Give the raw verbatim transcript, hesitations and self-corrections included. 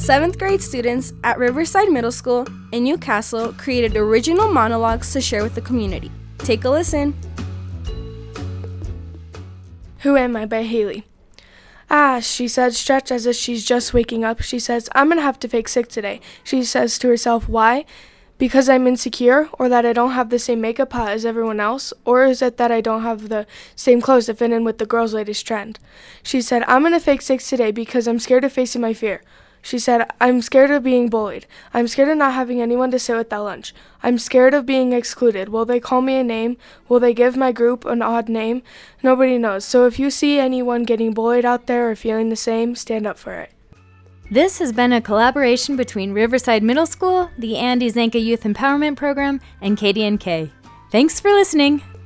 seventh grade students at Riverside Middle School in Newcastle created original monologues to share with the community. Take a listen. Who Am I by Haley. Ah, she said, stretched as if she's just waking up. She says, I'm going to have to fake sick today. She says to herself, why? Because I'm insecure, or that I don't have the same makeup pot as everyone else, or is it that I don't have the same clothes to fit in with the girls' latest trend? She said, I'm going to fake sick today because I'm scared of facing my fear. She said, I'm scared of being bullied. I'm scared of not having anyone to sit with at lunch. I'm scared of being excluded. Will they call me a name? Will they give my group an odd name? Nobody knows. So if you see anyone getting bullied out there or feeling the same, stand up for it. This has been a collaboration between Riverside Middle School, the Andy Zanka Youth Empowerment Program, and K D N K. Thanks for listening.